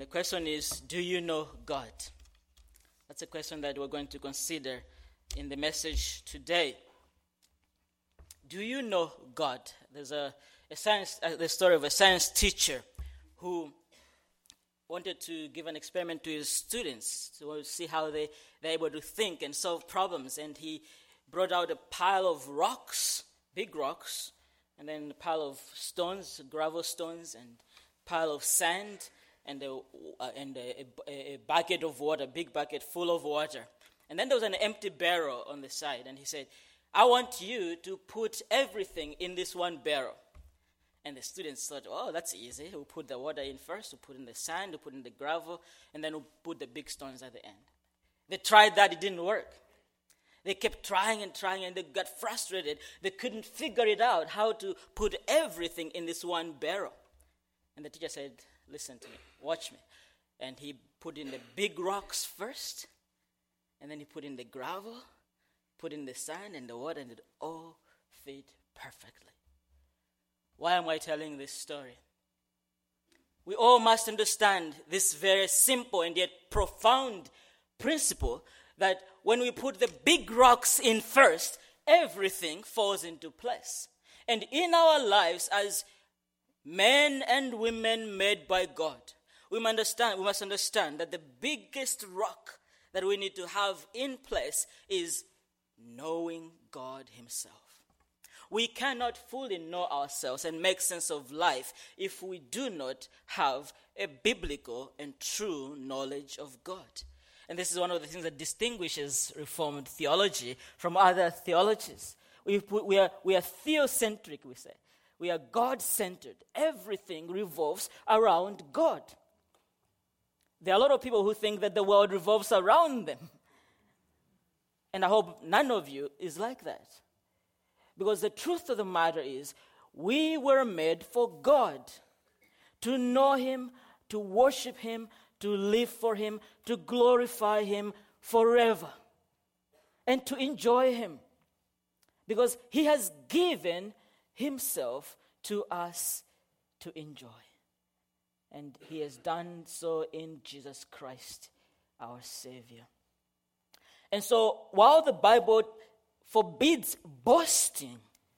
question is, do you know God? That's a question that we're going to consider in the message today. Do you know God? There's the story of a science teacher who wanted to give an experiment to his students to see how they're able to think and solve problems. And he brought out a pile of rocks, big rocks, and then a pile of stones, gravel stones, and a pile of sand, and a bucket of water, big bucket full of water. And then there was an empty barrel on the side, and he said, I want you to put everything in this one barrel. And the students thought, oh, that's easy. We'll put the water in first, we'll put in the sand, we'll put in the gravel, and then we'll put the big stones at the end. They tried that, it didn't work. They kept trying, and they got frustrated. They couldn't figure it out, how to put everything in this one barrel. And the teacher said, listen to me, watch me. And he put in the big rocks first, and then he put in the gravel, put in the sand and the water, and it all fit perfectly. Why am I telling this story? We all must understand this very simple and yet profound principle that when we put the big rocks in first, everything falls into place. And in our lives as men and women made by God, we must understand that the biggest rock that we need to have in place is knowing God himself. We cannot fully know ourselves and make sense of life if we do not have a biblical and true knowledge of God. And this is one of the things that distinguishes Reformed theology from other theologies. We are theocentric, we say. We are God-centered. Everything revolves around God. There are a lot of people who think that the world revolves around them. And I hope none of you is like that. Because the truth of the matter is, we were made for God, to know him, to worship him, to live for him, to glorify him forever, and to enjoy him. Because he has given himself to us to enjoy. And he has done so in Jesus Christ, our Savior. And so, while the Bible forbids boasting,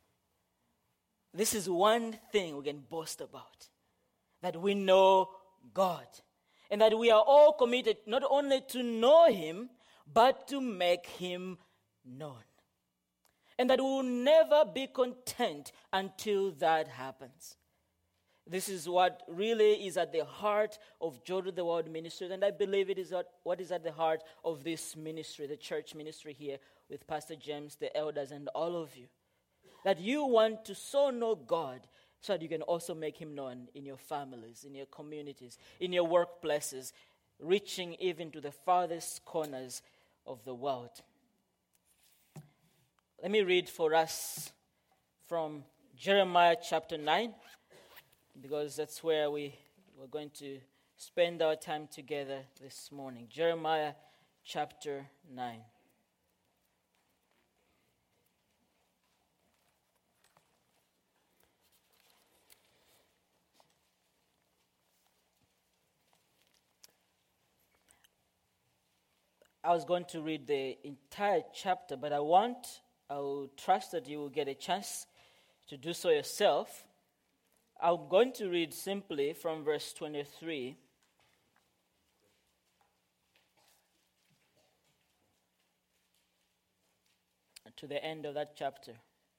this is one thing we can boast about, that we know God, and that we are all committed not only to know him, but to make him known. And that we will never be content until that happens. This is what really is at the heart of Joy to the World ministry, and I believe it is what is at the heart of this ministry, the church ministry here with Pastor James, the elders, and all of you. That you want to so know God so that you can also make him known in your families, in your communities, in your workplaces, reaching even to the farthest corners of the world. Let me read for us from Jeremiah chapter 9, because that's where we're going to spend our time together this morning. Jeremiah chapter 9. I was going to read the entire chapter, but I will trust that you will get a chance to do so yourself. I'm going to read simply from verse 23 to the end of that chapter.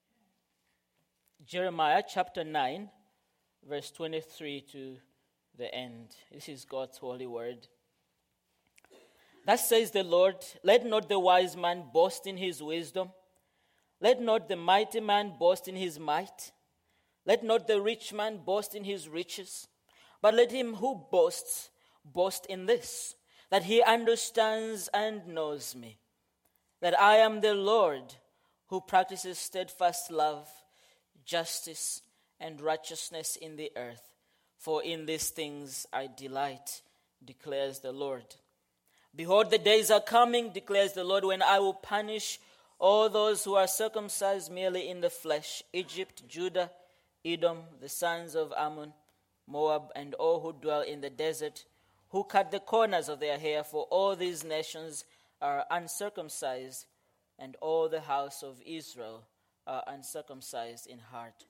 Jeremiah chapter 9, verse 23 to the end. This is God's holy word. Thus says the Lord, let not the wise man boast in his wisdom. Let not the mighty man boast in his might. Let not the rich man boast in his riches. But let him who boasts, boast in this, that he understands and knows me, that I am the Lord who practices steadfast love, justice, and righteousness in the earth. For in these things I delight, declares the Lord. Behold, the days are coming, declares the Lord, when I will punish all those who are circumcised merely in the flesh, Egypt, Judah, Edom, the sons of Ammon, Moab, and all who dwell in the desert, who cut the corners of their hair, for all these nations are uncircumcised, and all the house of Israel are uncircumcised in heart.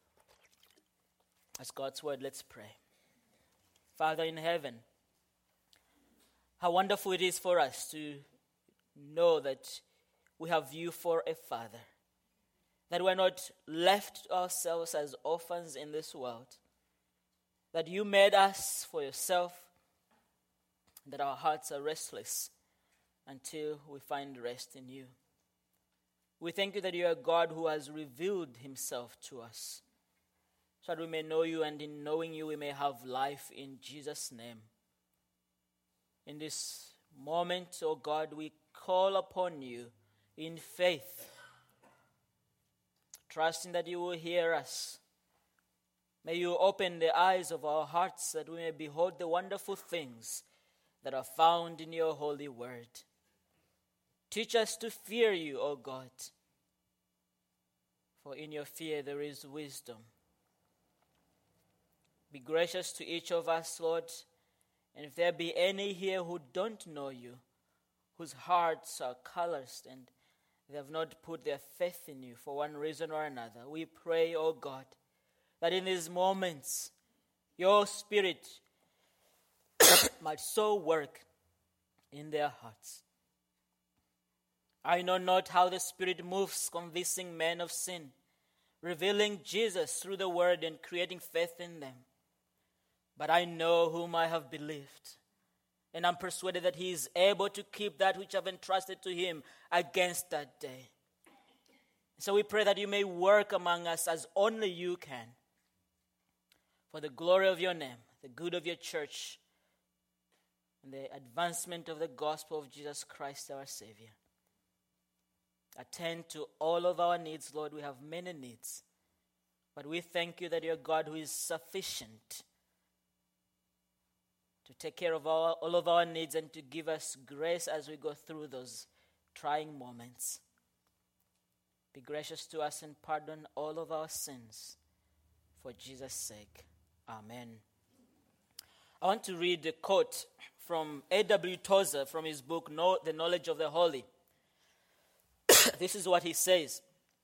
As God's word, let's pray. Father in heaven, how wonderful it is for us to know that we have you for a father, that we're not left to ourselves as orphans in this world, that you made us for yourself, that our hearts are restless until we find rest in you. We thank you that you are God who has revealed himself to us, so that we may know you, and in knowing you we may have life in Jesus' name. In this moment, O God, we call upon you in faith, trusting that you will hear us. May you open the eyes of our hearts that we may behold the wonderful things that are found in your holy word. Teach us to fear you, O God, for in your fear there is wisdom. Be gracious to each of us, Lord, and if there be any here who don't know you, whose hearts are callous and they have not put their faith in you for one reason or another, we pray, O God, that in these moments your Spirit might so work in their hearts. I know not how the Spirit moves, convincing men of sin, revealing Jesus through the word and creating faith in them. But I know whom I have believed, and I'm persuaded that he is able to keep that which I've entrusted to him against that day. So we pray that you may work among us as only you can, for the glory of your name, the good of your church, and the advancement of the gospel of Jesus Christ our Savior. Attend to all of our needs, Lord. We have many needs, but we thank you that you're God who is sufficient to take care of all of our needs and to give us grace as we go through those trying moments. Be gracious to us and pardon all of our sins for Jesus' sake. Amen. I want to read a quote from A.W. Tozer from his book, The Knowledge of the Holy. This is what he says.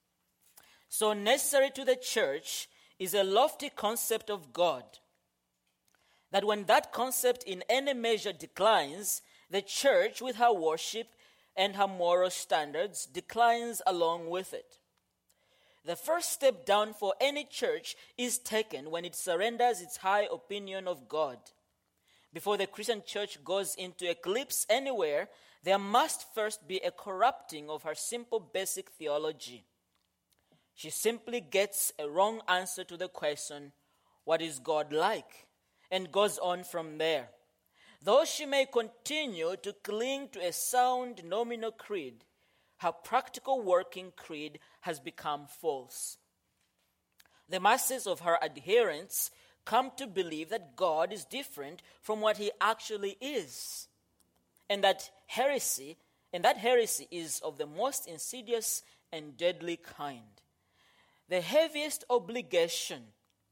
So necessary to the church is a lofty concept of God, that when that concept in any measure declines, the church with her worship and her moral standards declines along with it. The first step down for any church is taken when it surrenders its high opinion of God. Before the Christian church goes into eclipse anywhere, there must first be a corrupting of her simple basic theology. She simply gets a wrong answer to the question, what is God like? And goes on from there. Though she may continue to cling to a sound nominal creed, her practical working creed has become false. The masses of her adherents come to believe that God is different from what he actually is, and that heresy is of the most insidious and deadly kind. The heaviest obligation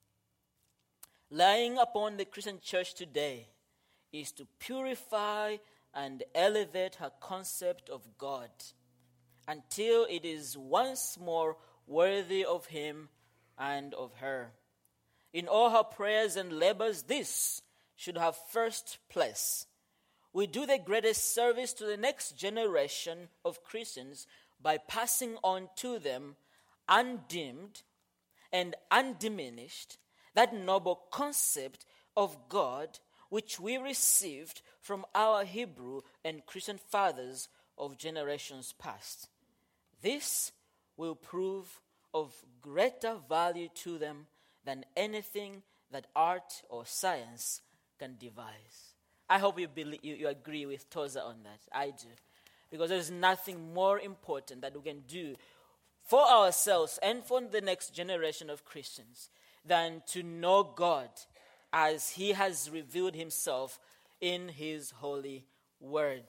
lying upon the Christian church today is to purify and elevate her concept of God until it is once more worthy of him and of her. In all her prayers and labors, this should have first place. We do the greatest service to the next generation of Christians by passing on to them, undimmed and undiminished, that noble concept of God which we received from our Hebrew and Christian fathers of generations past. This will prove of greater value to them than anything that art or science can devise. I hope you agree with Tozer on that. I do. Because there's nothing more important that we can do for ourselves and for the next generation of Christians than to know God as he has revealed himself in his holy word.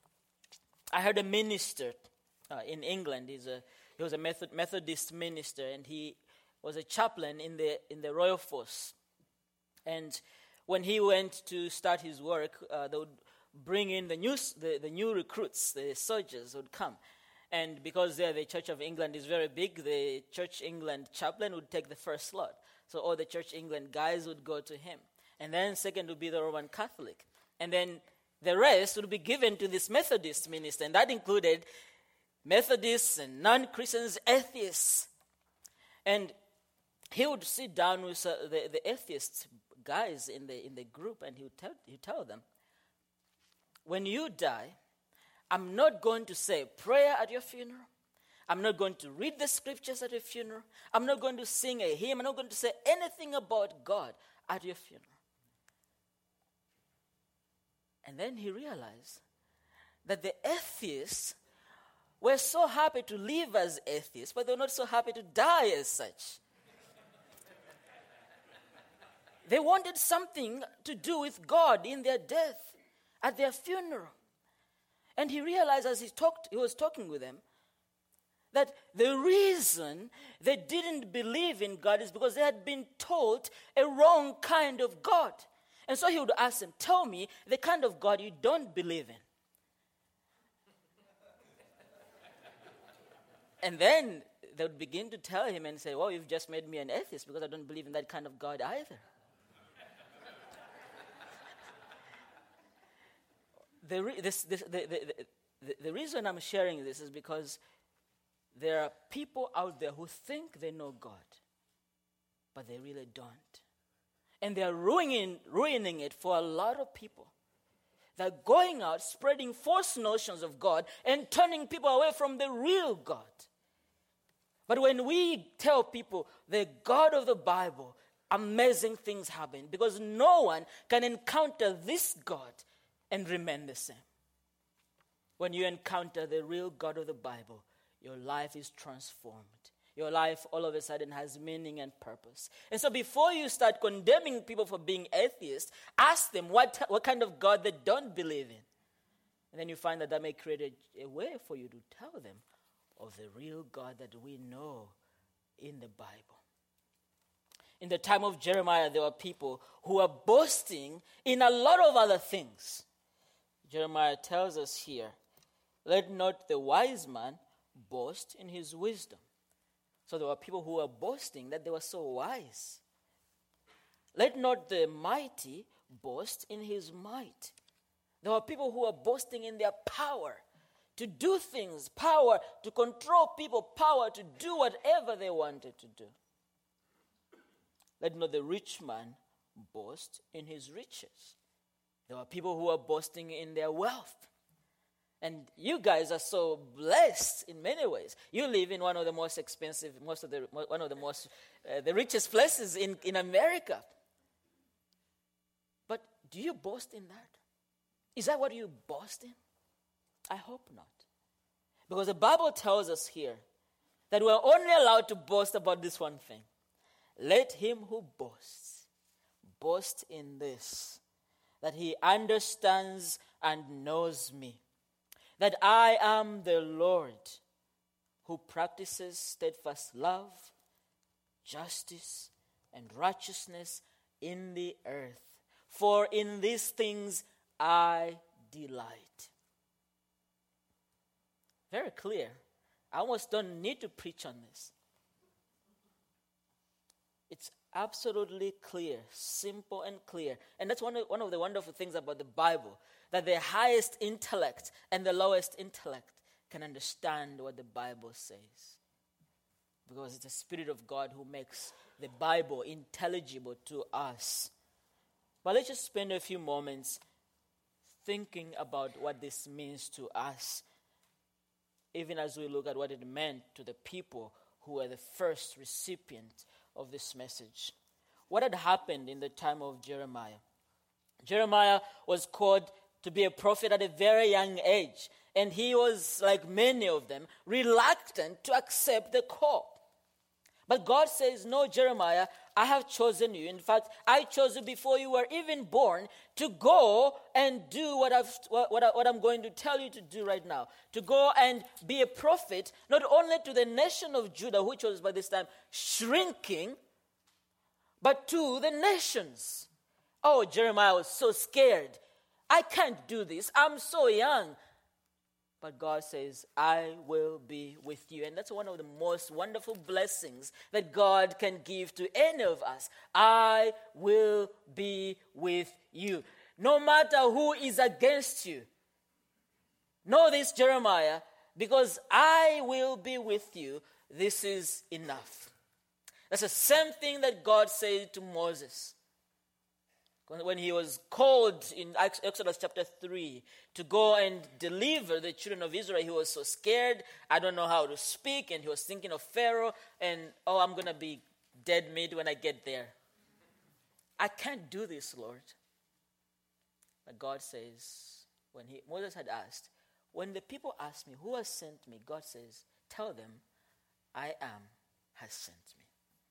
I heard a minister in England. He was a Methodist minister, and he was a chaplain in the Royal Force. And when he went to start his work, they would bring in the new recruits, the soldiers would come. And because the Church of England is very big, the Church England chaplain would take the first slot. So all the Church England guys would go to him. And then second would be the Roman Catholic. And then the rest would be given to this Methodist minister. And that included Methodists and non-Christians, atheists. And he would sit down with the atheist guys in the group, and he would tell them, when you die, I'm not going to say prayer at your funeral. I'm not going to read the scriptures at your funeral. I'm not going to sing a hymn. I'm not going to say anything about God at your funeral. And then he realized that the atheists were so happy to live as atheists, but they were not so happy to die as such. They wanted something to do with God in their death, at their funeral. And he realized as he was talking with them, that the reason they didn't believe in God is because they had been taught a wrong kind of God. And so he would ask them, tell me the kind of God you don't believe in. And then they would begin to tell him and say, well, you've just made me an atheist because I don't believe in that kind of God either. The reason I'm sharing this is because there are people out there who think they know God, but they really don't. And they are ruining it for a lot of people. They're going out spreading false notions of God and turning people away from the real God. But when we tell people the God of the Bible, amazing things happen because no one can encounter this God and remain the same. When you encounter the real God of the Bible, your life is transformed. Your life all of a sudden has meaning and purpose. And so before you start condemning people for being atheists, ask them what kind of God they don't believe in. And then you find that may create a way for you to tell them of the real God that we know in the Bible. In the time of Jeremiah, there were people who were boasting in a lot of other things. Jeremiah tells us here, let not the wise man boast in his wisdom. So there were people who were boasting that they were so wise. Let not the mighty boast in his might. There were people who were boasting in their power to do things, power to control people, power to do whatever they wanted to do. Let not the rich man boast in his riches. There were people who were boasting in their wealth. And you guys are so blessed in many ways. You live in one of the most expensive, the richest places in America. But do you boast in that? Is that what you boast in? I hope not. Because the Bible tells us here that we're only allowed to boast about this one thing. Let him who boasts, boast in this, that he understands and knows me, that I am the Lord who practices steadfast love, justice, and righteousness in the earth. For in these things I delight. Very clear. I almost don't need to preach on this. It's absolutely clear, simple and clear. And that's one of the wonderful things about the Bible, that the highest intellect and the lowest intellect can understand what the Bible says. Because it's the Spirit of God who makes the Bible intelligible to us. But let's just spend a few moments thinking about what this means to us, even as we look at what it meant to the people who were the first recipient of this message. What had happened in the time of Jeremiah? Jeremiah was called to be a prophet at a very young age, and he was, like many of them, reluctant to accept the call. But God says, no, Jeremiah, I have chosen you. In fact, I chose you before you were even born to go and do what I'm going to tell you to do right now. To go and be a prophet, not only to the nation of Judah, which was by this time shrinking, but to the nations Oh, Jeremiah was so scared. I can't do this. I'm so young. But God says, I will be with you. And that's one of the most wonderful blessings that God can give to any of us. I will be with you. No matter who is against you. Know this, Jeremiah, because I will be with you. This is enough. That's the same thing that God said to Moses. When he was called in Exodus chapter 3 to go and deliver the children of Israel, he was so scared. I don't know how to speak. And he was thinking of Pharaoh. And, I'm going to be dead meat when I get there. I can't do this, Lord. But God says, Moses had asked, when the people ask me, who has sent me? God says, tell them, I am has sent me.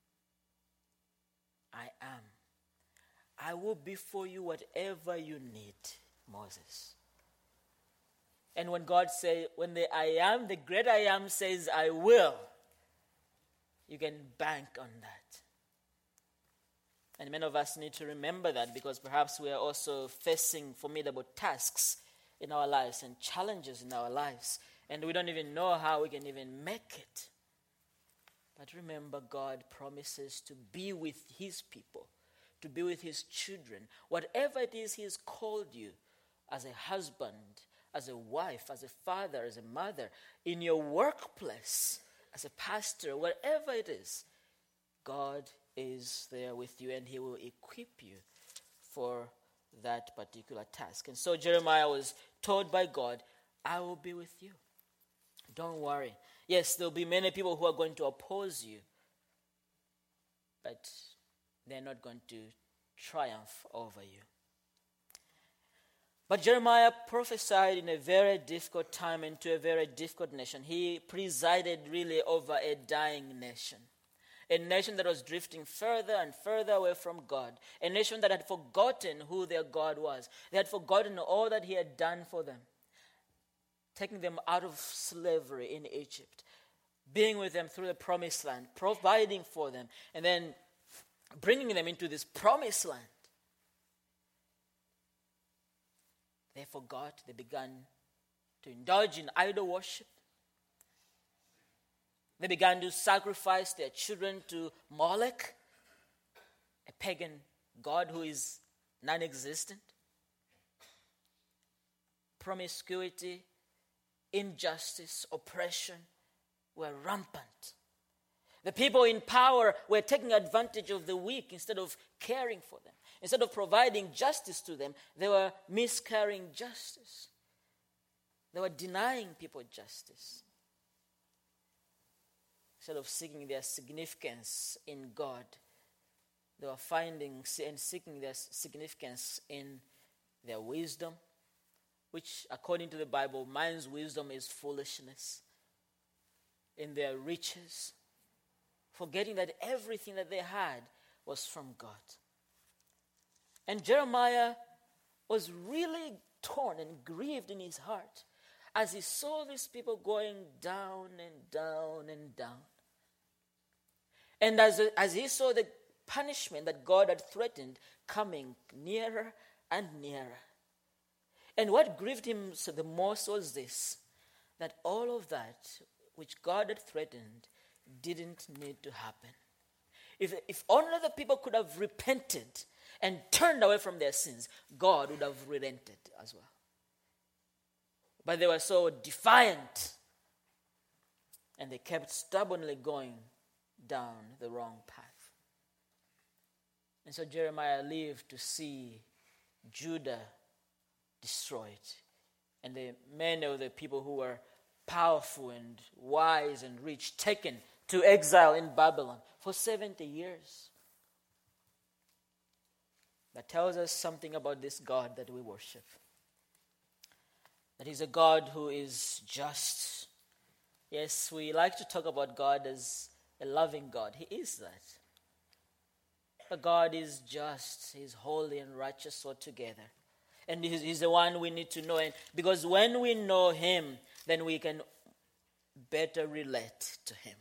I am. I will be for you whatever you need, Moses. And when God says, when the I am, the great I am says, I will, you can bank on that. And many of us need to remember that because perhaps we are also facing formidable tasks in our lives and challenges in our lives. And we don't even know how we can even make it. But remember, God promises to be with his people, to be with his children. Whatever it is he has called you, as a husband, as a wife, as a father, as a mother, in your workplace, as a pastor, whatever it is, God is there with you and he will equip you for that particular task. And so Jeremiah was told by God, I will be with you. Don't worry. Yes, there will be many people who are going to oppose you, but they're not going to triumph over you. But Jeremiah prophesied in a very difficult time and to a very difficult nation. He presided really over a dying nation. A nation that was drifting further and further away from God. A nation that had forgotten who their God was. They had forgotten all that he had done for them. Taking them out of slavery in Egypt. Being with them through the promised land. Providing for them. And then bringing them into this promised land. They forgot. They began to indulge in idol worship. They began to sacrifice their children to Molech, a pagan god who is non-existent. Promiscuity, injustice, oppression were rampant. The people in power were taking advantage of the weak instead of caring for them. Instead of providing justice to them, they were miscarrying justice. They were denying people justice. Instead of seeking their significance in God, they were finding and seeking their significance in their wisdom, which according to the Bible, man's wisdom is foolishness. In their riches, forgetting that everything that they had was from God. And Jeremiah was really torn and grieved in his heart as he saw these people going down and down and down. And as he saw the punishment that God had threatened coming nearer and nearer. And what grieved him the most was this, that all of that which God had threatened didn't need to happen. If only the people could have repented and turned away from their sins, God would have relented as well. But they were so defiant, and they kept stubbornly going down the wrong path. And so Jeremiah lived to see Judah destroyed, and many of the people who were powerful and wise and rich taken to exile in Babylon for 70 years. That tells us something about this God that we worship. That he's a God who is just. Yes, we like to talk about God as a loving God. He is that. But God is just. He's holy and righteous altogether. And he's the one we need to know. And because when we know him, then we can better relate to him.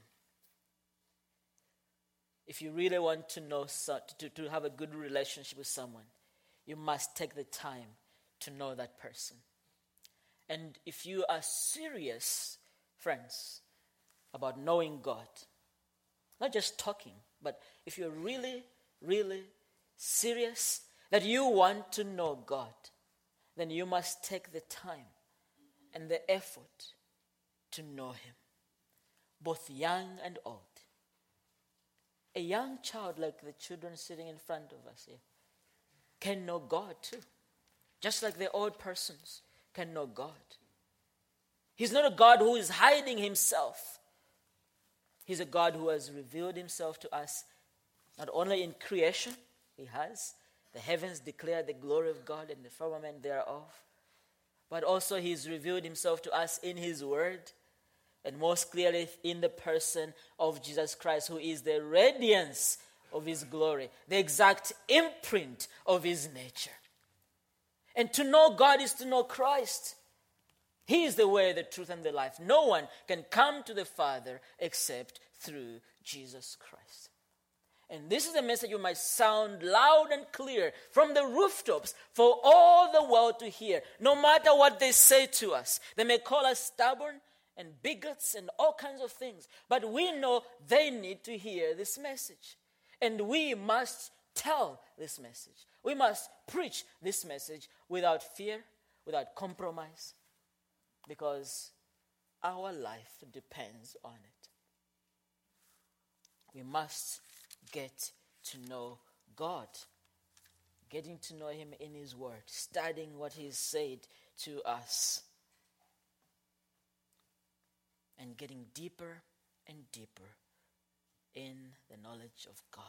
If you really want to know, to have a good relationship with someone, you must take the time to know that person. And if you are serious, friends, about knowing God, not just talking, but if you're really, really serious that you want to know God, then you must take the time and the effort to know Him, both young and old. A young child like the children sitting in front of us here can know God too, just like the old persons can know God. He's not a God who is hiding Himself. He's a God who has revealed Himself to us not only in creation, He has. The heavens declare the glory of God and the firmament thereof. But also He's revealed Himself to us in His Word, and most clearly in the person of Jesus Christ, who is the radiance of His glory, the exact imprint of His nature. And to know God is to know Christ. He is the way, the truth, and the life. No one can come to the Father except through Jesus Christ. And this is a message you might sound loud and clear from the rooftops for all the world to hear, no matter what they say to us. They may call us stubborn and bigots and all kinds of things, but we know they need to hear this message. And we must tell this message. We must preach this message without fear, without compromise, because our life depends on it. We must get to know God, getting to know Him in His Word, studying what He said to us, and getting deeper and deeper in the knowledge of God.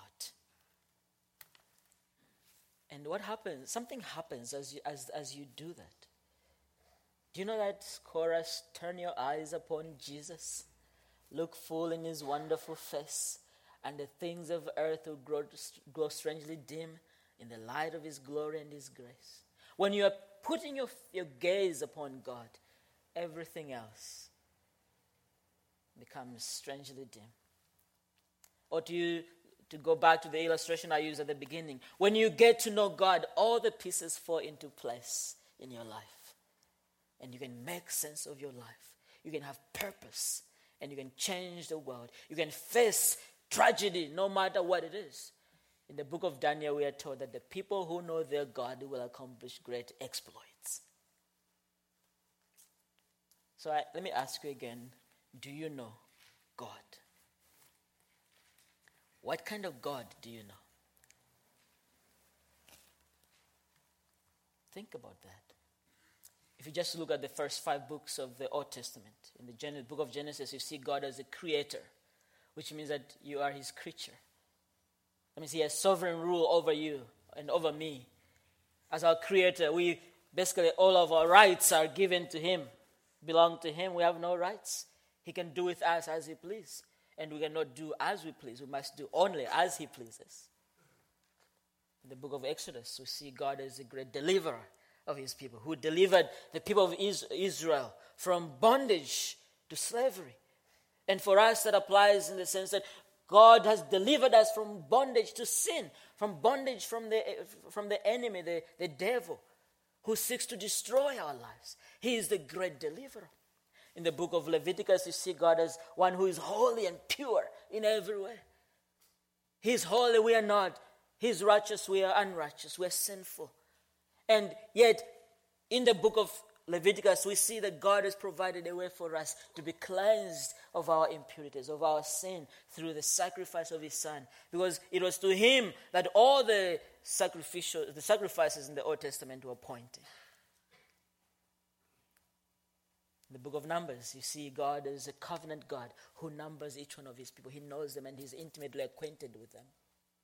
And what happens? Something happens as you do that. Do you know that chorus, turn your eyes upon Jesus, look full in His wonderful face, and the things of earth will grow strangely dim in the light of His glory and His grace. When you are putting your gaze upon God, everything else becomes strangely dim. Or to go back to the illustration I used at the beginning, when you get to know God, all the pieces fall into place in your life. And you can make sense of your life. You can have purpose. And you can change the world. You can face tragedy, no matter what it is. In the book of Daniel, we are told that the people who know their God will accomplish great exploits. So let me ask you again, do you know God? What kind of God do you know? Think about that. If you just look at the first 5 books of the Old Testament, in the book of Genesis, you see God as a creator, which means that you are His creature. That means He has sovereign rule over you and over me. As our creator, we basically, all of our rights are given to Him, belong to Him. We have no rights. He can do with us as He pleases. And we cannot do as we please. We must do only as He pleases. In the book of Exodus, we see God as a great deliverer of His people, who delivered the people of Israel from bondage to slavery. And for us, that applies in the sense that God has delivered us from bondage to sin, from bondage from the enemy, the devil, who seeks to destroy our lives. He is the great deliverer. In the book of Leviticus, you see God as one who is holy and pure in every way. He's holy, we are not. He's righteous, we are unrighteous, we are sinful. And yet, in the book of Leviticus, we see that God has provided a way for us to be cleansed of our impurities, of our sin, through the sacrifice of His Son. Because it was to Him that all the sacrifices in the Old Testament were pointing. In the book of Numbers, you see God as a covenant God who numbers each one of His people. He knows them and He's intimately acquainted with them.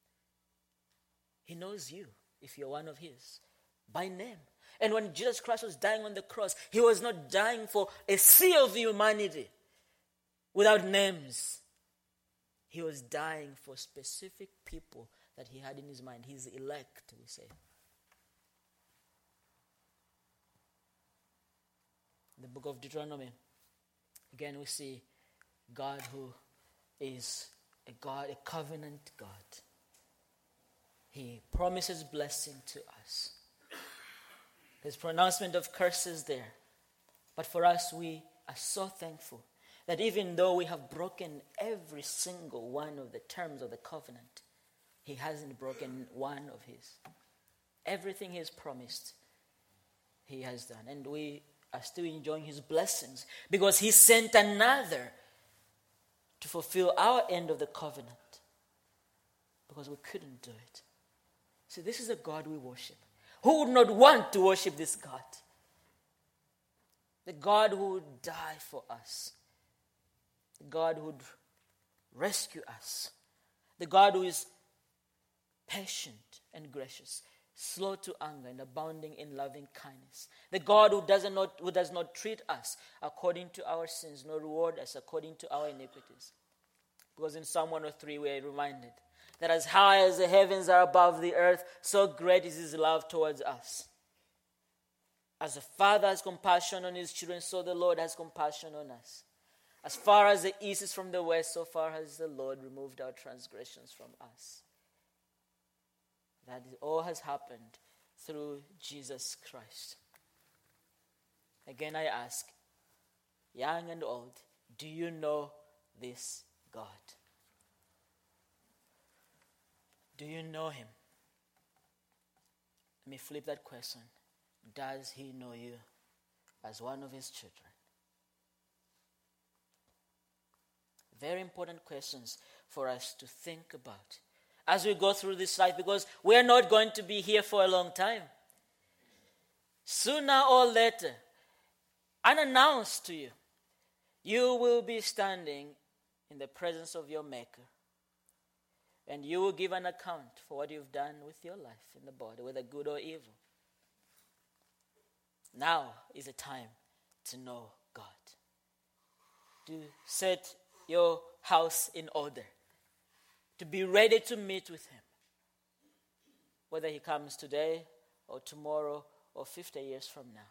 He knows you, if you're one of His, by name. And when Jesus Christ was dying on the cross, He was not dying for a sea of humanity without names. He was dying for specific people that He had in His mind, His elect, we say. In the book of Deuteronomy, again we see God who is a God, a covenant God. He promises blessing to us. His pronouncement of curses there. But for us, we are so thankful that even though we have broken every single one of the terms of the covenant, he hasn't broken one of his. Everything he has promised, he has done. And we are still enjoying his blessings because he sent another to fulfill our end of the covenant because we couldn't do it. So this is a God we worship. Who would not want to worship this God? The God who would die for us. The God who would rescue us. The God who is patient and gracious, slow to anger and abounding in loving kindness. The God who does not treat us according to our sins, nor reward us according to our iniquities. Because in Psalm 103 we are reminded that as high as the heavens are above the earth, so great is his love towards us. As the Father has compassion on his children, so the Lord has compassion on us. As far as the east is from the west, so far has the Lord removed our transgressions from us. That all has happened through Jesus Christ. Again, I ask, young and old, do you know this God? Do you know him? Let me flip that question. Does he know you as one of his children? Very important questions for us to think about as we go through this life, because we're not going to be here for a long time. Sooner or later, unannounced to you, you will be standing in the presence of your Maker. And you will give an account for what you've done with your life in the body, whether good or evil. Now is the time to know God. To set your house in order. To be ready to meet with him. Whether he comes today or tomorrow or 50 years from now.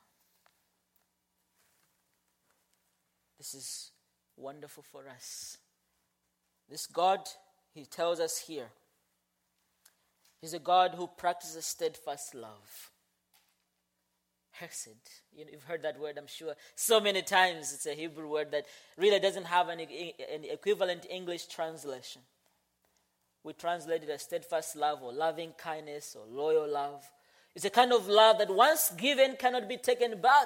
This is wonderful for us. This God, he tells us here, he's a God who practices steadfast love. Hesed. You've heard that word, I'm sure, so many times. It's a Hebrew word that really doesn't have an equivalent English translation. We translate it as steadfast love or loving kindness or loyal love. It's a kind of love that once given cannot be taken back.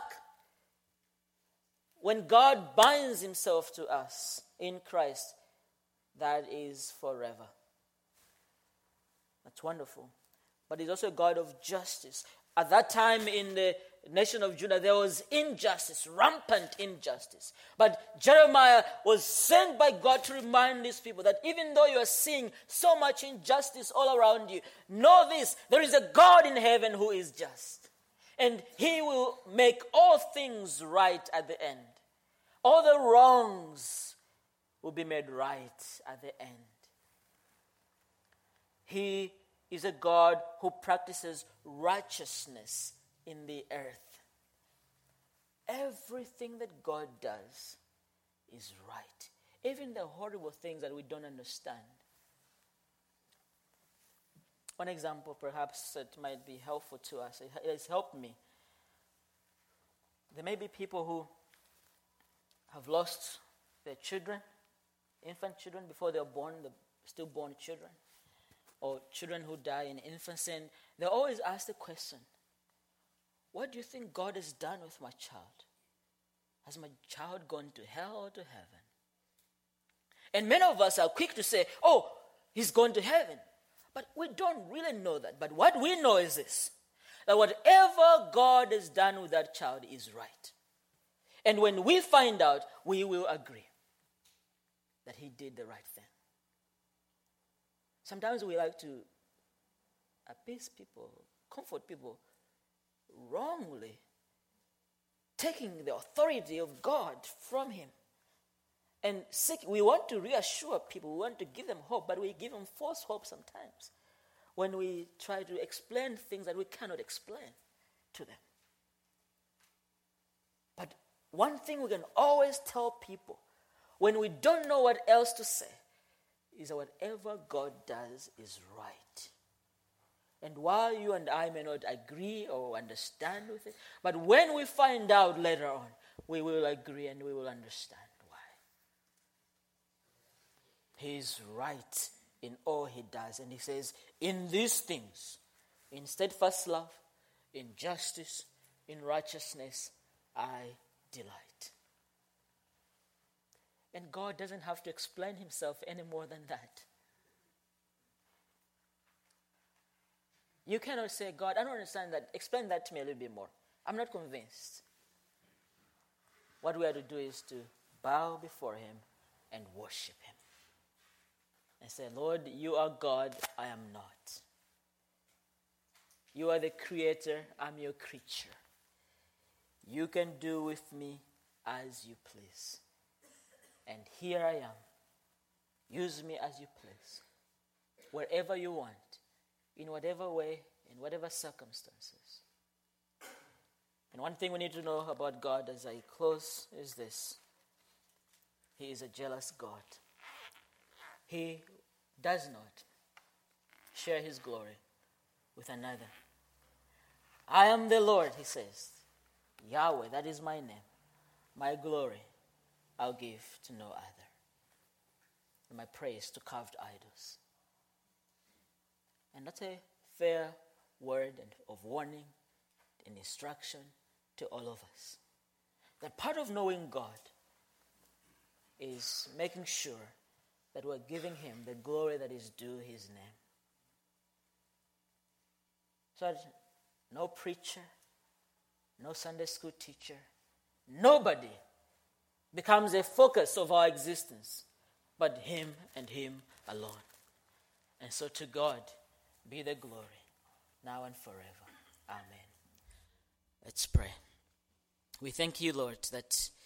When God binds himself to us in Christ, that is forever. That's wonderful. But he's also a God of justice. At that time in the nation of Judah, there was injustice, rampant injustice. But Jeremiah was sent by God to remind these people that even though you are seeing so much injustice all around you, know this, there is a God in heaven who is just. And he will make all things right at the end. All the wrongs will be made right at the end. He is a God who practices righteousness in the earth. Everything that God does is right. Even the horrible things that we don't understand. One example perhaps that might be helpful to us. It has helped me. There may be people who have lost their children, infant children, before they are born, the stillborn children, or children who die in infancy, and they always ask the question, what do you think God has done with my child? Has my child gone to hell or to heaven? And many of us are quick to say, oh, he's gone to heaven. But we don't really know that. But what we know is this, that whatever God has done with that child is right. And when we find out, we will agree that he did the right thing. Sometimes we like to appease people, comfort people wrongly, taking the authority of God from him. And we want to reassure people, we want to give them hope, but we give them false hope sometimes when we try to explain things that we cannot explain to them. But one thing we can always tell people when we don't know what else to say is that whatever God does is right. And while you and I may not agree or understand with it, but when we find out later on, we will agree and we will understand why. He is right in all he does. And he says, in these things, in steadfast love, in justice, in righteousness, I delight. And God doesn't have to explain himself any more than that. You cannot say, God, I don't understand that. Explain that to me a little bit more. I'm not convinced. What we have to do is to bow before him and worship him. And say, Lord, you are God, I am not. You are the creator, I'm your creature. You can do with me as you please. And here I am. Use me as you please. Wherever you want, in whatever way, in whatever circumstances. And one thing we need to know about God as I close is this. He is a jealous God. He does not share his glory with another. I am the Lord, he says. Yahweh, that is my name. My glory I'll give to no other. And my praise to carved idols. And that's a fair word of warning and instruction to all of us. That part of knowing God is making sure that we're giving him the glory that is due his name. So that no preacher, no Sunday school teacher, nobody becomes a focus of our existence, but him and him alone. And so to God be the glory, now and forever. Amen. Let's pray. We thank you, Lord, that